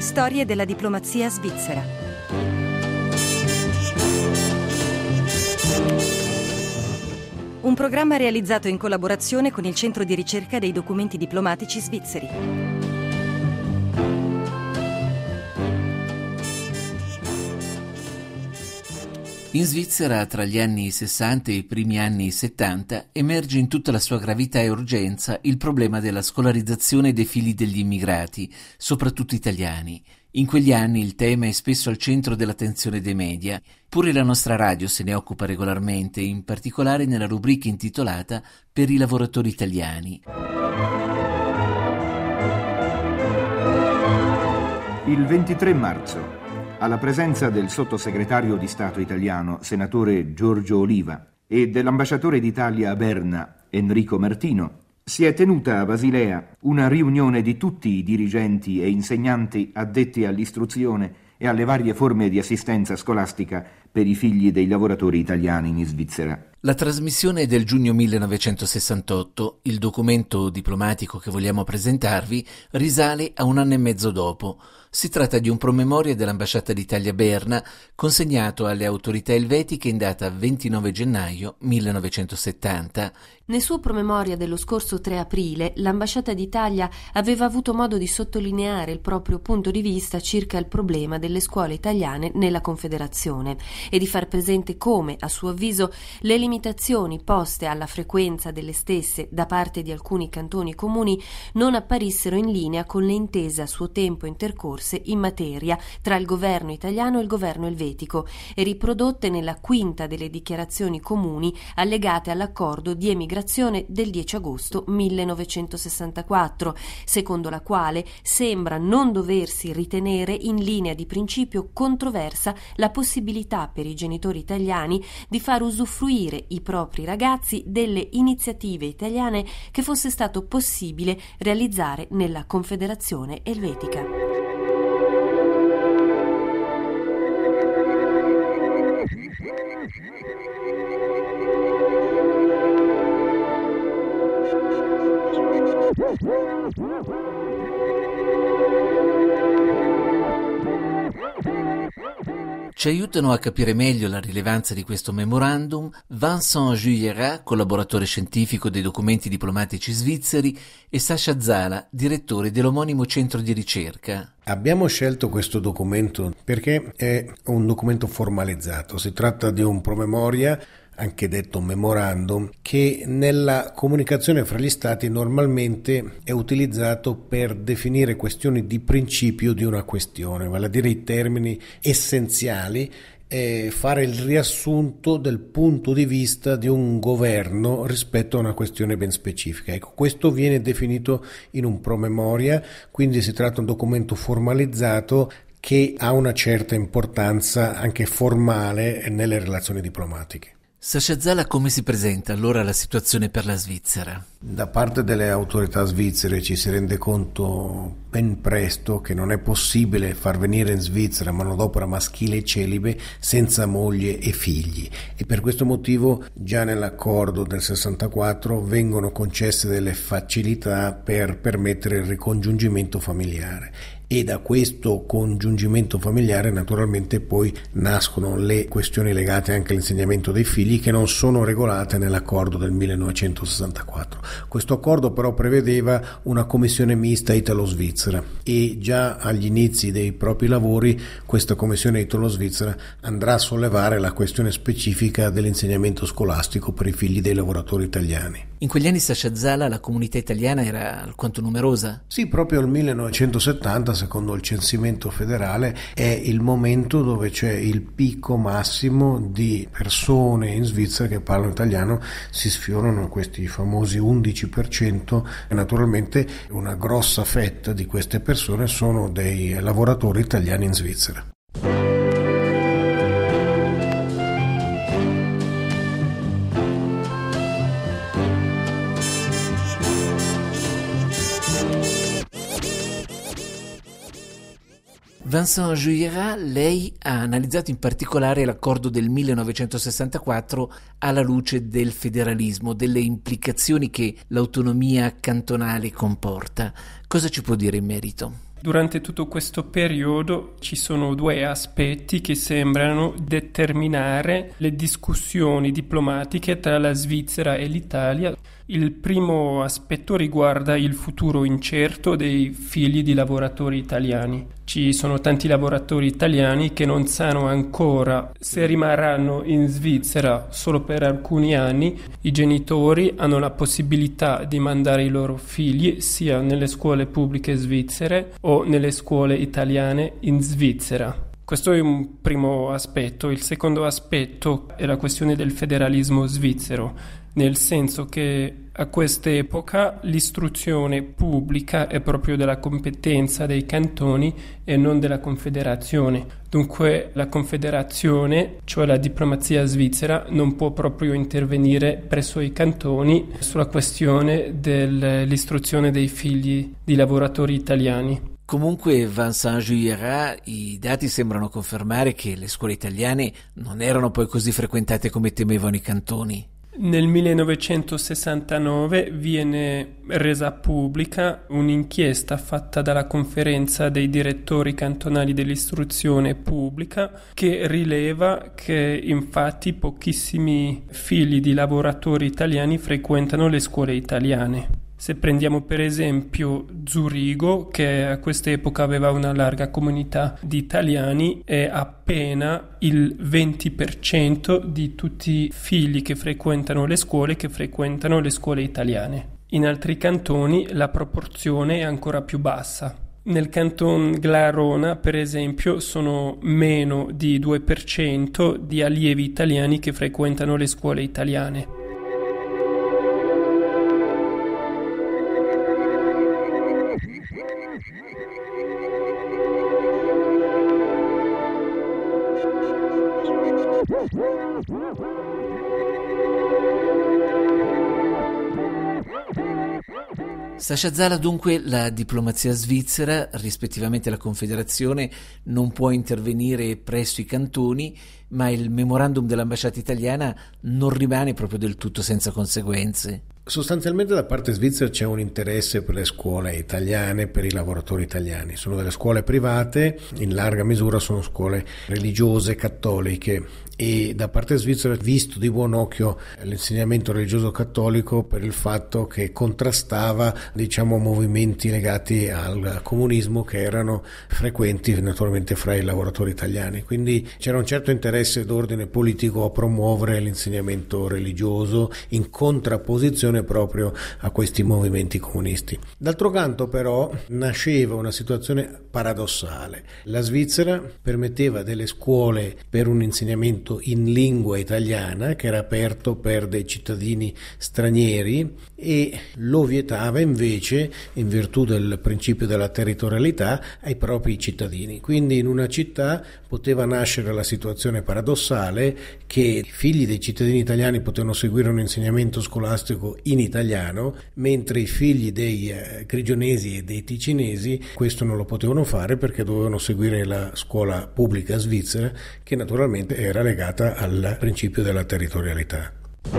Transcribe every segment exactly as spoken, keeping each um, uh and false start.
Storie della diplomazia svizzera. Un programma realizzato in collaborazione con il Centro di ricerca dei documenti diplomatici svizzeri. In Svizzera, tra gli anni sessanta e i primi anni settanta, emerge in tutta la sua gravità e urgenza il problema della scolarizzazione dei figli degli immigrati, soprattutto italiani. In quegli anni il tema è spesso al centro dell'attenzione dei media. Pure la nostra radio se ne occupa regolarmente, in particolare nella rubrica intitolata Per i lavoratori italiani. Il ventitré marzo, alla presenza del sottosegretario di Stato italiano, senatore Giorgio Oliva, e dell'ambasciatore d'Italia a Berna, Enrico Martino, si è tenuta a Basilea una riunione di tutti i dirigenti e insegnanti addetti all'istruzione e alle varie forme di assistenza scolastica per i figli dei lavoratori italiani in Svizzera. La trasmissione è del giugno millenovecentosessantotto. Il documento diplomatico che vogliamo presentarvi risale a un anno e mezzo dopo. Si tratta di un promemoria dell'Ambasciata d'Italia a Berna, consegnato alle autorità elvetiche in data ventinove gennaio millenovecentosettanta. Nel suo promemoria dello scorso tre aprile, l'Ambasciata d'Italia aveva avuto modo di sottolineare il proprio punto di vista circa il problema delle scuole italiane nella Confederazione e di far presente come, a suo avviso, le limitazioni poste alla frequenza delle stesse da parte di alcuni cantoni comuni non apparissero in linea con le intese a suo tempo intercorse in materia tra il governo italiano e il governo elvetico e riprodotte nella quinta delle dichiarazioni comuni allegate all'accordo di emigrazione del dieci agosto millenovecentosessantaquattro, secondo la quale sembra non doversi ritenere in linea di principio controversa la possibilità per i genitori italiani di far usufruire i propri ragazzi delle iniziative italiane che fosse stato possibile realizzare nella Confederazione Elvetica. Ci aiutano a capire meglio la rilevanza di questo memorandum Vincent Juillerat, collaboratore scientifico dei documenti diplomatici svizzeri, e Sasha Zala, direttore dell'omonimo centro di ricerca. Abbiamo scelto questo documento perché è un documento formalizzato. Si tratta di un promemoria, anche detto memorandum, che nella comunicazione fra gli stati normalmente è utilizzato per definire questioni di principio di una questione, vale a dire i termini essenziali, e fare il riassunto del punto di vista di un governo rispetto a una questione ben specifica. Ecco, questo viene definito in un promemoria, quindi si tratta di un documento formalizzato che ha una certa importanza anche formale nelle relazioni diplomatiche. Sasha Zala, come si presenta allora la situazione per la Svizzera? Da parte delle autorità svizzere ci si rende conto ben presto che non è possibile far venire in Svizzera manodopera maschile e celibe senza moglie e figli, e per questo motivo già nell'accordo del sessantaquattro vengono concesse delle facilità per permettere il ricongiungimento familiare. E da questo congiungimento familiare naturalmente poi nascono le questioni legate anche all'insegnamento dei figli, che non sono regolate nell'accordo del millenovecentosessantaquattro. Questo accordo però prevedeva una commissione mista italo-svizzera e già agli inizi dei propri lavori questa commissione italo-svizzera andrà a sollevare la questione specifica dell'insegnamento scolastico per i figli dei lavoratori italiani. In quegli anni, Sasha Zala, la comunità italiana era alquanto numerosa? Sì, proprio nel millenovecentosettanta, secondo il censimento federale, è il momento dove c'è il picco massimo di persone in Svizzera che parlano italiano, si sfiorano questi famosi undici per cento e naturalmente una grossa fetta di queste persone sono dei lavoratori italiani in Svizzera. Vincent Juillerat, lei ha analizzato in particolare l'accordo del millenovecentosessantaquattro alla luce del federalismo, delle implicazioni che l'autonomia cantonale comporta. Cosa ci può dire in merito? Durante tutto questo periodo ci sono due aspetti che sembrano determinare le discussioni diplomatiche tra la Svizzera e l'Italia. Il primo aspetto riguarda il futuro incerto dei figli di lavoratori italiani. Ci sono tanti lavoratori italiani che non sanno ancora se rimarranno in Svizzera solo per alcuni anni. I genitori hanno la possibilità di mandare i loro figli sia nelle scuole pubbliche svizzere o nelle scuole italiane in Svizzera. Questo è un primo aspetto. Il secondo aspetto è la questione del federalismo svizzero, nel senso che a quest'epoca l'istruzione pubblica è proprio della competenza dei cantoni e non della Confederazione. Dunque la Confederazione, cioè la diplomazia svizzera, non può proprio intervenire presso i cantoni sulla questione dell'istruzione dei figli di lavoratori italiani. Comunque, Vincent Juillerat, i dati sembrano confermare che le scuole italiane non erano poi così frequentate come temevano i cantoni. Nel millenovecentosessantanove viene resa pubblica un'inchiesta fatta dalla Conferenza dei direttori cantonali dell'istruzione pubblica che rileva che infatti pochissimi figli di lavoratori italiani frequentano le scuole italiane. Se prendiamo per esempio Zurigo, che a quest'epoca aveva una larga comunità di italiani, è appena il venti per cento di tutti i figli che frequentano le scuole che frequentano le scuole italiane. In altri cantoni la proporzione è ancora più bassa. Nel canton Glarona, per esempio, sono meno di due per cento di allievi italiani che frequentano le scuole italiane. Sascha Zala, dunque, la diplomazia svizzera, rispettivamente la Confederazione, non può intervenire presso i cantoni, ma il memorandum dell'ambasciata italiana non rimane proprio del tutto senza conseguenze. Sostanzialmente da parte svizzera c'è un interesse per le scuole italiane, per i lavoratori italiani. Sono delle scuole private, in larga misura sono scuole religiose, cattoliche, e da parte svizzera visto di buon occhio l'insegnamento religioso cattolico per il fatto che contrastava, diciamo, movimenti legati al comunismo che erano frequenti naturalmente fra i lavoratori italiani. Quindi c'era un certo interesse d'ordine politico a promuovere l'insegnamento religioso in contrapposizione proprio a questi movimenti comunisti. D'altro canto però nasceva una situazione paradossale. La Svizzera permetteva delle scuole per un insegnamento in lingua italiana che era aperto per dei cittadini stranieri e lo vietava invece, in virtù del principio della territorialità, ai propri cittadini. Quindi in una città poteva nascere la situazione paradossale che i figli dei cittadini italiani potevano seguire un insegnamento scolastico in italiano, mentre i figli dei eh, grigionesi e dei ticinesi questo non lo potevano fare perché dovevano seguire la scuola pubblica svizzera, che naturalmente era legata al principio della territorialità.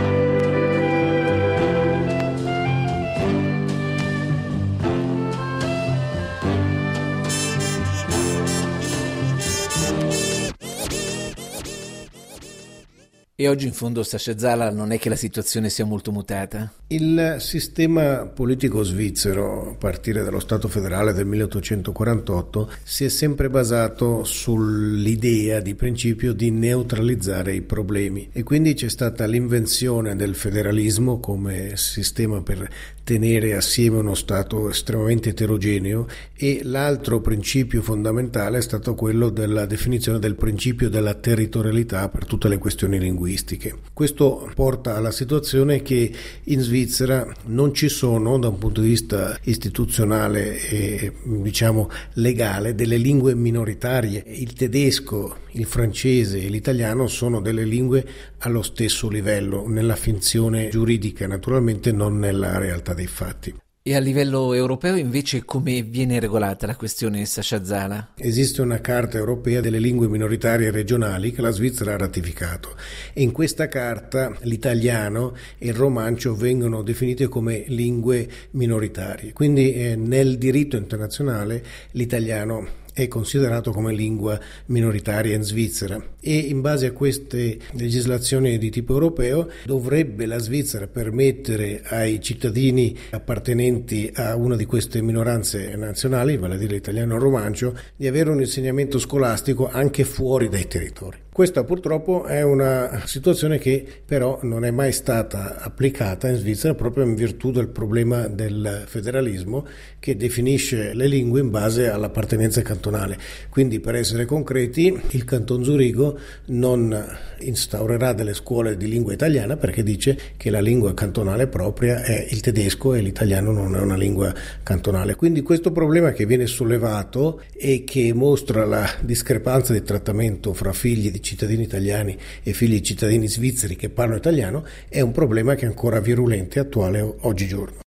E oggi in fondo, Sascha Zala, non è che la situazione sia molto mutata? Il sistema politico svizzero, a partire dallo Stato federale del milleottocentoquarantotto, si è sempre basato sull'idea di principio di neutralizzare i problemi e quindi c'è stata l'invenzione del federalismo come sistema per tenere assieme uno Stato estremamente eterogeneo, e l'altro principio fondamentale è stato quello della definizione del principio della territorialità per tutte le questioni linguistiche. Questo porta alla situazione che in Svizzera non ci sono, da un punto di vista istituzionale e diciamo legale, delle lingue minoritarie. Il tedesco, il francese e l'italiano sono delle lingue allo stesso livello, nella finzione giuridica naturalmente, non nella realtà dei fatti. E a livello europeo invece come viene regolata la questione Sasha Zala? Esiste una carta europea delle lingue minoritarie regionali che la Svizzera ha ratificato e in questa carta l'italiano e il romancio vengono definite come lingue minoritarie. Quindi eh, nel diritto internazionale l'italiano è considerato come lingua minoritaria in Svizzera e in base a queste legislazioni di tipo europeo dovrebbe la Svizzera permettere ai cittadini appartenenti a una di queste minoranze nazionali, vale a dire l'italiano e il romancio, di avere un insegnamento scolastico anche fuori dai territori. Questa purtroppo è una situazione che però non è mai stata applicata in Svizzera proprio in virtù del problema del federalismo che definisce le lingue in base all'appartenenza cantonale. Quindi per essere concreti il Canton Zurigo non instaurerà delle scuole di lingua italiana perché dice che la lingua cantonale propria è il tedesco e l'italiano non è una lingua cantonale. Quindi questo problema che viene sollevato e che mostra la discrepanza di trattamento fra figli di cittadini italiani e figli di cittadini svizzeri che parlano italiano è un problema che è ancora virulente e attuale oggigiorno.